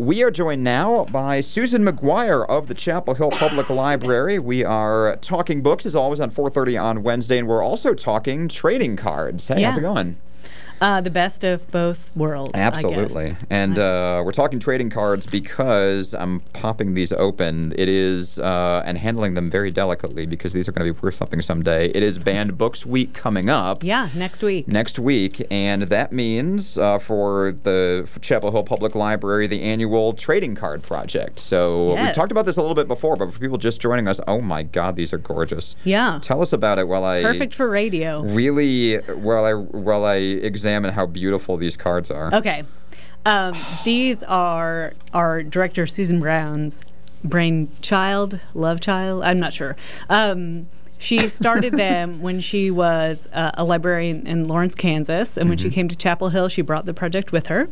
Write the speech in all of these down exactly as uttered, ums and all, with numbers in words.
we are joined now by Susan McGuire of the Chapel Hill Public Library. We are talking books, as always, on four thirty on Wednesday, and we're also talking trading cards. Hey, yeah. how's it going? Uh, the best of both worlds. Absolutely. I guess. And uh, we're talking trading cards because I'm popping these open. It is, uh, and handling them very delicately because these are going to be worth something someday. It is Banned Books Week coming up. Yeah, next week. Next week. And that means uh, for the for Chapel Hill Public Library, the annual trading card project. So Yes. we've talked about this a little bit before, but for people just joining us, oh my God, these are gorgeous. Yeah. Tell us about it while I... Perfect for radio. Really, while I, while I examine how beautiful these cards are. Okay. Um, these are our director, Susan Brown's brainchild, love child, I'm not sure. Um, she started them when she was uh, a librarian in Lawrence, Kansas, and mm-hmm. when she came to Chapel Hill, she brought the project with her.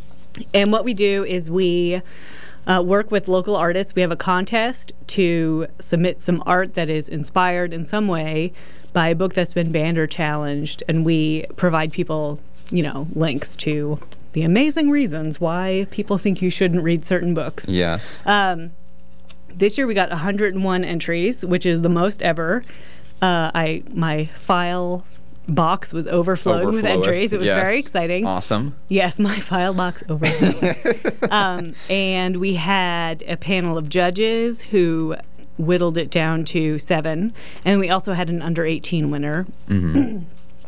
And what we do is we uh, work with local artists. We have a contest to submit some art that is inspired in some way by a book that's been banned or challenged, and we provide people, you know, links to the amazing reasons why people think you shouldn't read certain books. Yes. Um, this year we got one hundred one entries, which is the most ever. Uh, I my file box was overflowing with entries. It was yes. very exciting. Awesome. Yes, my file box overflowed. um, and we had a panel of judges who whittled it down to seven, and we also had an under eighteen winner. Mm-hmm.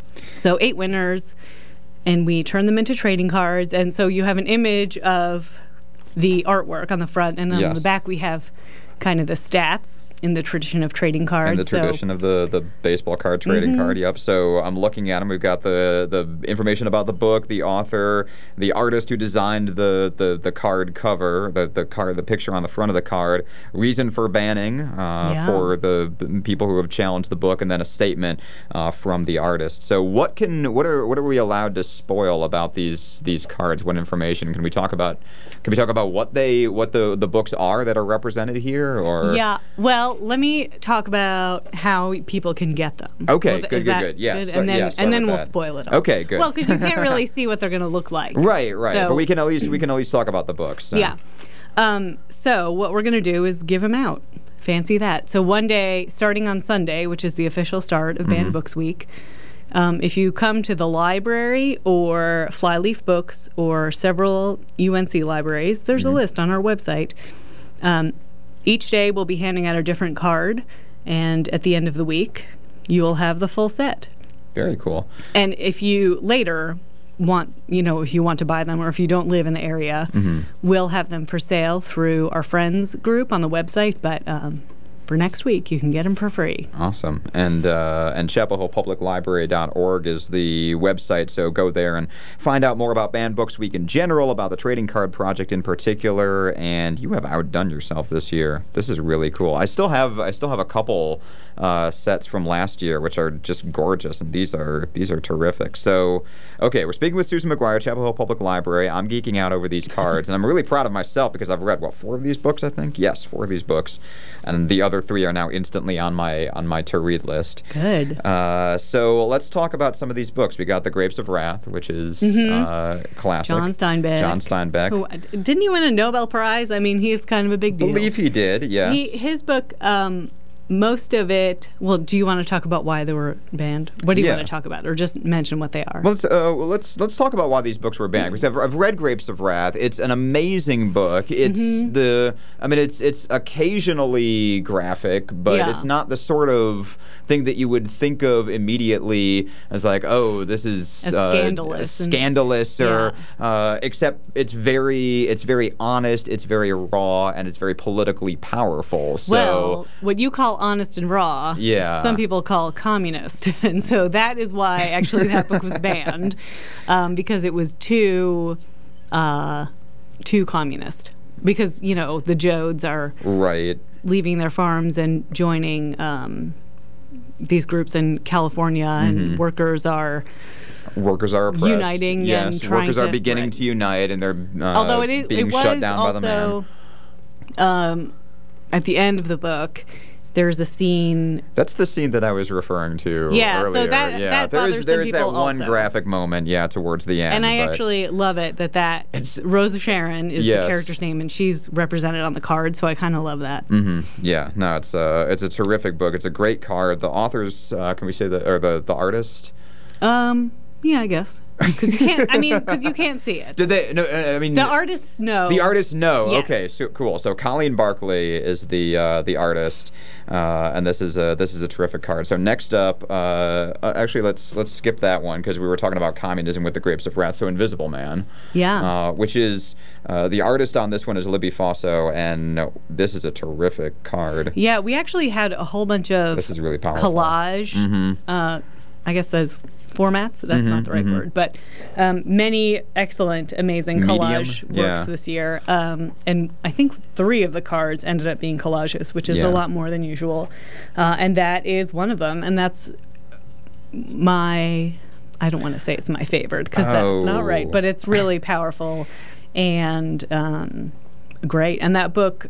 So eight winners. And we turn them into trading cards. And so you have an image of the artwork on the front. And on yes. the back, we have kind of the stats in the tradition of trading cards. In the so, tradition of the, the baseball card trading mm-hmm. card, yep. So I'm looking at them. We've got the, the information about the book, the author, the artist who designed the, the, the card cover, the, the card, the picture on the front of the card, reason for banning uh, yeah. for the people who have challenged the book, and then a statement uh, from the artist. So what can what are what are we allowed to spoil about these these cards? What information can we talk about? Can we talk about what they what the, the books are that are represented here? Or yeah. Well, let me talk about how people can get them. Okay, well, good, good, good, good. Yes, good? And then, yeah, start and then with we'll that. spoil it all. Okay, good. Well, because you can't really see what they're going to look like. Right, right. So, but we can at least we can at least talk about the books. So. Yeah. Um, so what we're going to do is give them out. Fancy that. So one day, starting on Sunday, which is the official start of Banned mm-hmm. Books Week, um, if you come to the library or Flyleaf Books or several U N C libraries, there's mm-hmm. a list on our website. Um, each day we'll be handing out a different card, and at the end of the week, you will have the full set. Very cool. And if you later want, you know, if you want to buy them or if you don't live in the area, mm-hmm. we'll have them for sale through our friends group on the website, but um, for next week, you can get them for free. Awesome. And uh, and chapel hill public library dot org is the website, so go there and find out more about Banned Books Week in general, about the trading card project in particular, and you have outdone yourself this year. This is really cool. I still have I still have a couple uh, sets from last year, which are just gorgeous, and these are these are terrific. So, okay, we're speaking with Susan McGuire, Chapel Hill Public Library. I'm geeking out over these cards, and I'm really proud of myself because I've read, what, four of these books, I think? Yes, four of these books. And the other three are now instantly on my on my to-read list. Good. Uh, so let's talk about some of these books. We got The Grapes of Wrath, which is mm-hmm. uh, classic. John Steinbeck. John Steinbeck. Who, didn't he win a Nobel Prize? I mean, he's kind of a big deal. I believe he did, yes. He, his book... Um, Most of it, well, do you want to talk about why they were banned? What do you yeah. want to talk about? Or just mention what they are? Well, let's, uh, well, let's, let's talk about why these books were banned. Because I've, I've read Grapes of Wrath. It's an amazing book. It's mm-hmm. the, I mean, it's it's occasionally graphic, but yeah. it's not the sort of thing that you would think of immediately as like, oh, this is a uh, scandalous, scandalous, and, or yeah. uh, except it's very, it's very honest, it's very raw, and it's very politically powerful. So, well, what you call honest and raw, yeah. some people call communist. And so that is why actually that book was banned, um, because it was too, uh, too communist. Because, you know, the Jodes are right. leaving their farms and joining um, these groups in California, and mm-hmm. workers are... Workers are oppressed. Uniting yes. and trying Workers to... are beginning right. to unite, and they're uh, Although it, is, being it was shut down also, by the man. Um, at the end of the book, there's a scene. That's the scene that I was referring to Yeah, earlier. so that yeah, that there's bothers there's some that people one also. graphic moment, yeah, towards the end. And I but actually love it that that It's- Rosa Sharon is Yes. the character's name, and she's represented on the card. So I kind of love that. hmm Yeah, no, it's a it's a terrific book. It's a great card. The author's, uh, can we say the or the the artist? Um, yeah, I guess because you can't. I mean, because you can't see it. Did they? No, uh, I mean The artists know. The artist, no. Yes. Okay, so cool. So Colleen Barkley is the uh, the artist, uh, and this is a this is a terrific card. So next up, uh, uh, actually, let's let's skip that one because we were talking about communism with the Grapes of Wrath. So Invisible Man, Yeah. uh, which is uh, the artist on this one is Libby Fosso, and this is a terrific card. Yeah, we actually had a whole bunch of This is really powerful. collage. Mhm. Uh, I guess as formats. That's not the right mhm. word, but um, many excellent, amazing Medium, collage works yeah. this year. Um, and I think three of the cards ended up being collages, which is Yeah. a lot more than usual. Uh, and that is one of them. And that's my. I don't want to say it's my favorite because that's not right, Oh. but it's really powerful and um, great. And that book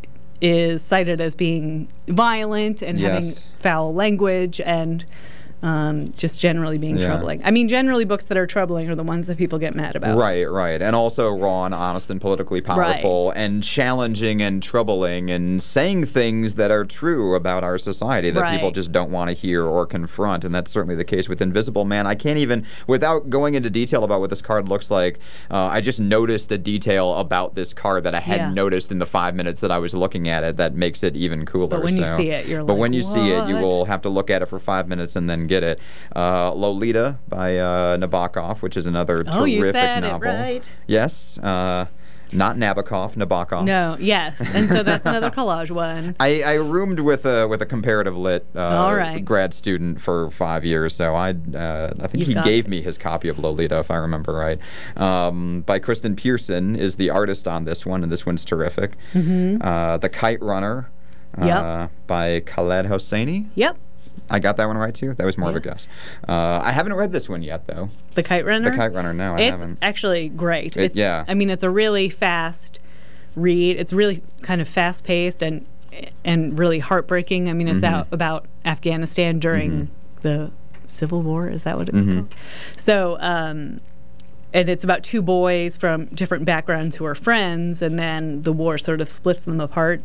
is cited as being violent and having Yes. foul language and um, just generally being Yeah. troubling. I mean, generally books that are troubling are the ones that people get mad about. Right, right. And also raw and honest and politically powerful and challenging and troubling and saying things that are true about our society that people Right. just don't want to hear or confront. And that's certainly the case with Invisible Man. I can't even, without going into detail about what this card looks like, uh, I just noticed a detail about this card that I hadn't Yeah. noticed in the five minutes that I was looking at it that makes it even cooler. But when you So- see it, you're But like, when you see it, you "What?" will have to look at it for five minutes and then get it. Uh, Lolita by uh, Nabokov, which is another Oh, terrific you said novel. it right. Yes, uh, not Nabokov, Nabokov. No, yes. And so that's another collage one. I, I roomed with a with a comparative lit uh, All right. grad student for five years, so I uh, I think You've he got gave it. me his copy of Lolita, if I remember right. Um, by Kristen Pearson is the artist on this one, and this one's terrific. Mm-hmm. Uh, the Kite Runner uh, Yep. by Khaled Hosseini. Yep. I got that one right too. That was more of a Yeah. guess. Uh, I haven't read this one yet, though. The Kite Runner? The Kite Runner, no, I It's haven't. actually great. It- It's, yeah. I mean, it's a really fast read. It's really kind of fast paced and and really heartbreaking. I mean, it's Mm-hmm. out about Afghanistan during the Civil War. Is that what it was Mhm. called? So, um, and it's about two boys from different backgrounds who are friends, and then the war sort of splits them apart.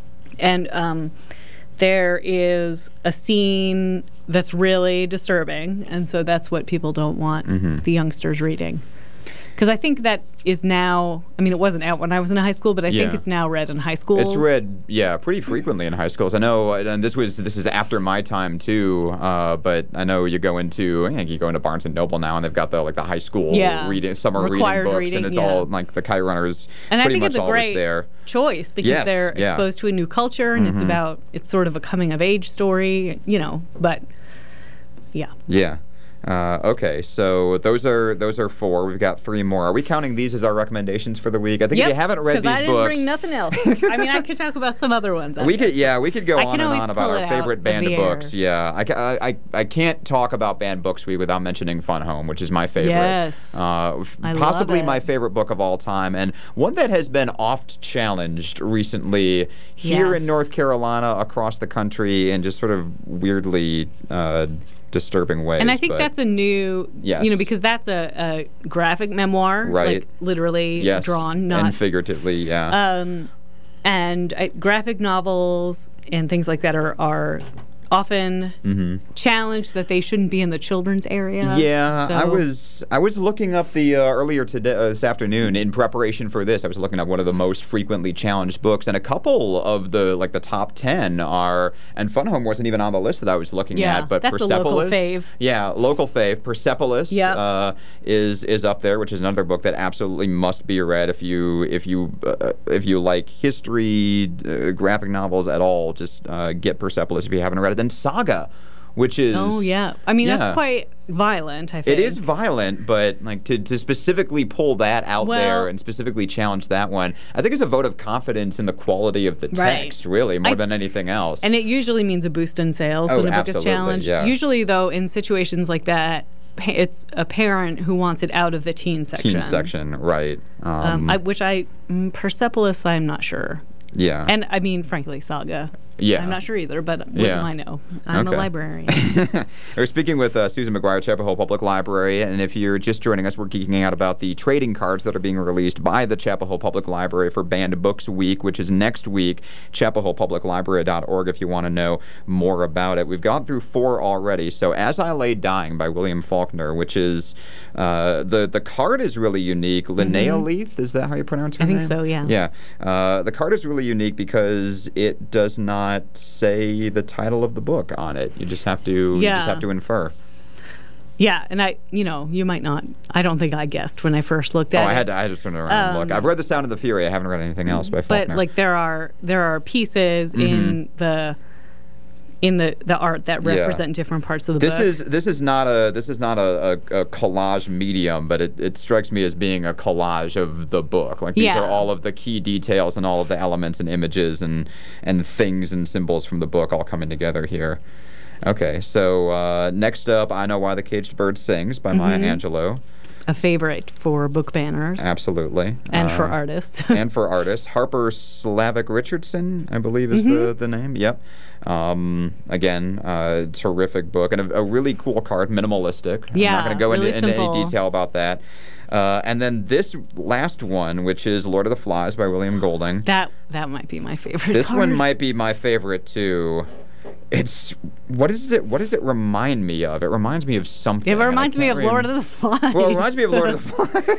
And um, there is a scene that's really disturbing, and so that's what people don't want Mm-hmm. the youngsters reading. Because I think that is now, I mean, it wasn't out when I was in high school, but I think Yeah. it's now read in high schools. It's read, yeah, pretty frequently in high schools. I know, and this was this is after my time too. Uh, but I know you go into, I think you go into Barnes and Noble now, and they've got the like the high school Yeah. reading summer Required reading books, reading, and it's yeah. all like the Kite Runners. And I pretty think much it's a always great there. choice because Yes, they're yeah. exposed to a new culture, and it's Mhm. about, it's sort of a coming of age story, you know, but yeah. Yeah. Uh, okay, so those are those are four. We've got three more. Are we counting these as our recommendations for the week? I think if you haven't read 'cause these I didn't books, bring nothing else. I mean, I could talk about some other ones. I we guess. could, yeah, we could go I on can and always on about pull our it favorite out band of of the books. air. Yeah, I, ca- I, I, I can't talk about banned books week without mentioning Fun Home, which is my favorite. Yes. uh, f- I love possibly my it. favorite book of all time, and one that has been oft challenged recently here in Yes. North Carolina, across the country, in just sort of weirdly uh, disturbing ways. And I think but- that's a new, Yes. you know, because that's a, a graphic memoir, Right. like literally yes, drawn, not and figuratively, yeah. um, and uh, graphic novels and things like that are are often mm-hmm. challenged that they shouldn't be in the children's area. Yeah, I So- was I was looking up the uh, earlier today uh, this afternoon in preparation for this. I was looking up one of the most frequently challenged books, and a couple of the like the top ten are. And Fun Home wasn't even on the list that I was looking Yeah, at, but that's a Persepolis. local fave. Yeah, local fave. Persepolis Yep. uh, is is up there, which is another book that absolutely must be read if you if you uh, if you like history, uh, graphic novels at all. Just uh, get Persepolis if you haven't read it. Then Saga, which is Oh yeah, I mean yeah. that's quite violent. I think It is violent, but like to, to specifically pull that out Well- there and specifically challenge that one, I think is a vote of confidence in the quality of the Right. text, really, more I- than anything else. And it usually means a boost in sales Oh, when a book is absolutely, challenged. yeah. Usually, though, in situations like that, pa- it's a parent who wants it out of the teen section. Teen section, right? Um, Um, I, which I, mm, Persepolis, I'm not sure. yeah. And I mean, frankly, Saga. Yeah. I'm not sure either, but what Yeah. do I know? I'm Okay. a librarian. We're speaking with uh, Susan McGuire, Chapel Hill Public Library, and if you're just joining us, we're geeking out about the trading cards that are being released by the Chapel Hill Public Library for Banned Books Week, which is next week. chapel hill public library dot org if you want to know more about it. We've gone through four already. So As I Lay Dying by William Faulkner, which is, uh, the, the card is really unique. Linnea Mm-hmm. Leith, is that how you pronounce her I think name? so, yeah. Yeah. Uh, the card is really unique because it does not say the title of the book on it. You just have to, you Yeah. just have to infer. Yeah, and I, you know, you might not. I don't think I guessed when I first looked at Oh, it. I had to, I had to turn around and look. Um, I've read The Sound of the Fury. I haven't read anything else by But Faulkner. like there are there are pieces Mm-hmm. in the in the the art that Yeah. represent different parts of the This book. is this is not a this is not a, a, a collage medium, but it, it strikes me as being a collage of the book. Like these Yeah. are all of the key details and all of the elements and images and and things and symbols from the book all coming together here. Okay, so uh, next up, I Know Why the Caged Bird Sings by Maya Mm-hmm. Angelou. a favorite for book banners Absolutely. and for Uh, artists. and for artists. Harper Slavic Richardson, I believe, is Mm-hmm. the, the name. Yep. Um, again, uh, terrific book and a, a really cool card, minimalistic. I'm Yeah, not going to go really into, into any simple. detail about that. Uh, and then this last one, which is Lord of the Flies by William Golding. that that might be my favorite. This card. one might be my favorite too. It's what is it? What does it remind me of? It reminds me of something. It and I reminds me can't of Lord rem- of the Flies. Well, it reminds me of Lord of the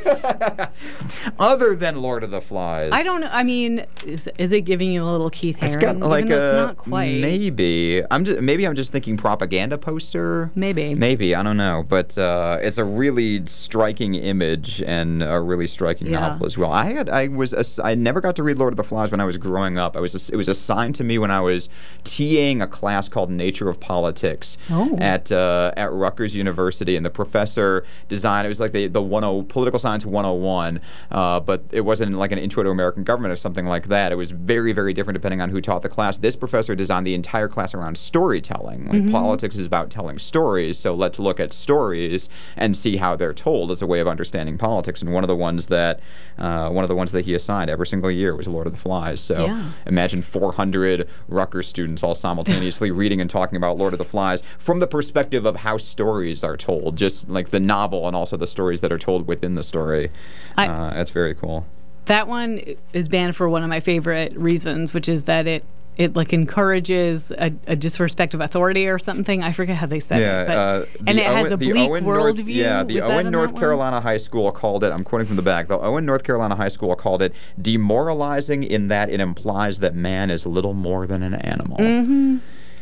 Flies. Other than Lord of the Flies. I don't know. I mean, is, is it giving you a little Keith It's Haring? got like Even though a it's not quite. maybe. I'm just maybe I'm just thinking propaganda poster. Maybe. Maybe I don't know, but uh, it's a really striking image and a really striking Yeah. novel as well. I had I was ass- I never got to read Lord of the Flies when I was growing up. I was ass- it was assigned to me when I was TAing a class called Nature of Politics Oh. at uh, at Rutgers University, and the professor designed it was like the the ten political science one oh one, uh, but it wasn't like an intro to American government or something like that. It was very very different depending on who taught the class. This professor designed the entire class around storytelling. Like politics is about telling stories, so let's look at stories and see how they're told as a way of understanding politics. And one of the ones that uh, one of the ones that he assigned every single year was Lord of the Flies. So Yeah. imagine four hundred Rutgers students all simultaneously reading and talking about Lord of the Flies from the perspective of how stories are told, just like the novel and also the stories that are told within the story. I- uh, that's very cool. That one is banned for one of my favorite reasons, which is that it it like encourages a, a disrespect of authority or something. I forget how they said Yeah, it, but uh, and the it has Owen- a the bleak Owen North- worldview. Yeah, the Was that Owen in North that one? Carolina High School called it. I'm quoting from the back. The Owen North Carolina High School called it demoralizing in that it implies that man is little more than an animal. Mm-hmm.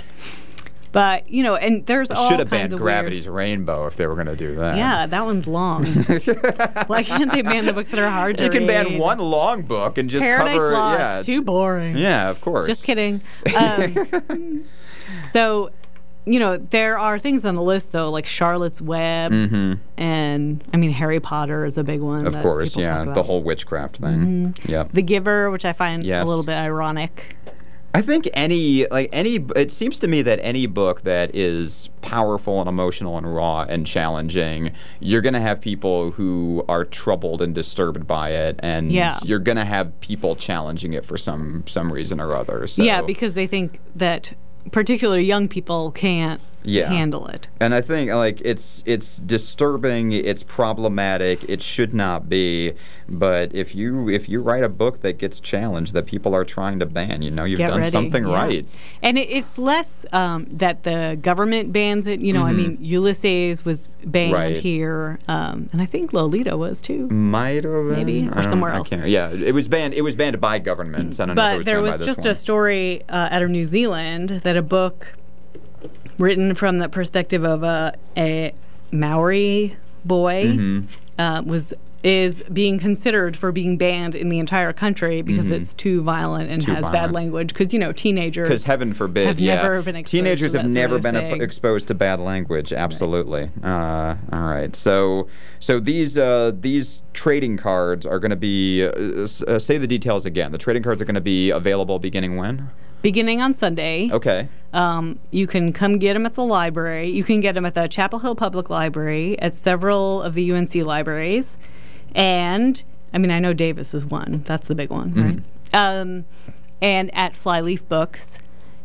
But you know, and there's all Should have kinds banned of Gravity's Rainbow if they were going to do Weird, that. yeah, that one's long. Why can't they ban the books that are hard to You can read? ban one long book and just Paradise cover. Lost. Yeah, it's- Too boring. Yeah, of course. Just kidding. Um, so, you know, there are things on the list though, like Charlotte's Web, Mm-hmm. and I mean Harry Potter is a big one. Of that course, people yeah, talk the about. whole witchcraft thing. Yep. The Giver, which I find Yes. a little bit ironic. I think any like any it seems to me that any book that is powerful and emotional and raw and challenging, you're going to have people who are troubled and disturbed by it, and Yeah. you're going to have people challenging it for some some reason or other. So. Yeah, because they think that particularly young people can't Yeah. handle it. And I think like it's it's disturbing, it's problematic, it should not be. But if you if you write a book that gets challenged that people are trying to ban, you know you've Get done ready. something yeah. right. And it, it's less um, that the government bans it. You know, I mean, Ulysses was banned Mm-hmm. Right. here, um, and I think Lolita was too. Might have been. Maybe, or I don't- somewhere I else. can't- yeah, it was banned. It was banned by governments. I don't know if it But was there banned was by this just one. a story uh, out of New Zealand that a book written from the perspective of a, a Maori boy Mm-hmm. uh, was is being considered for being banned in the entire country because it's too violent and Mm-hmm. Too has violent. bad language. Because you know teenagers. Because heaven forbid, have yeah. never been exposed Teenagers to have that sort never of been ep- thing. exposed to bad language. Absolutely. Uh, all right. So, so these uh, these trading cards are going to be. Uh, s- uh, say the details again. The trading cards are going to be available beginning when? Beginning on Sunday. Okay. Um, you can come get them at the library. You can get them at the Chapel Hill Public Library, at several of the U N C libraries. And, I mean, I know Davis is one. That's the big one, right? Um, and at Flyleaf Books.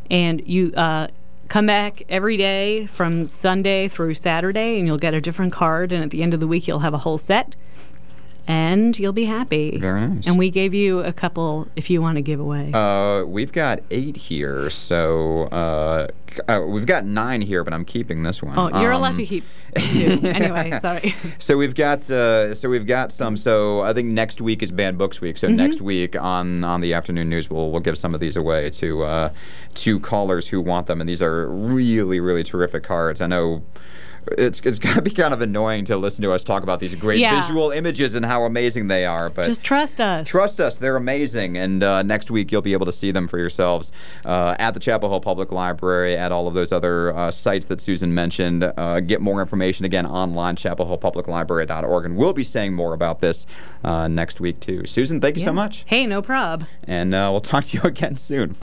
and you uh, come back every day from Sunday through Saturday, and you'll get a different card. And at the end of the week, you'll have a whole set. And you'll be happy. Very nice. And we gave you a couple if you want to give away. Uh, we've got eight here, so uh, uh, we've got nine here, but I'm keeping this one. Oh, you're um, allowed to keep two. Anyway, sorry. So we've got uh, so we've got some. So I think next week is Banned Books Week. So mm-hmm. next week on, on the afternoon news, we'll we'll give some of these away to uh, to callers who want them, and these are really really terrific cards. I know. It's it's going to be kind of annoying to listen to us talk about these great yeah. visual images and how amazing they are. But just trust us. Trust us. They're amazing. And uh, next week you'll be able to see them for yourselves uh, at the Chapel Hill Public Library, at all of those other uh, sites that Susan mentioned. Uh, get more information, again, online, chapel hill public library dot org. And we'll be saying more about this uh, next week, too. Susan, thank you yeah. so much. Hey, no prob. And uh, we'll talk to you again soon.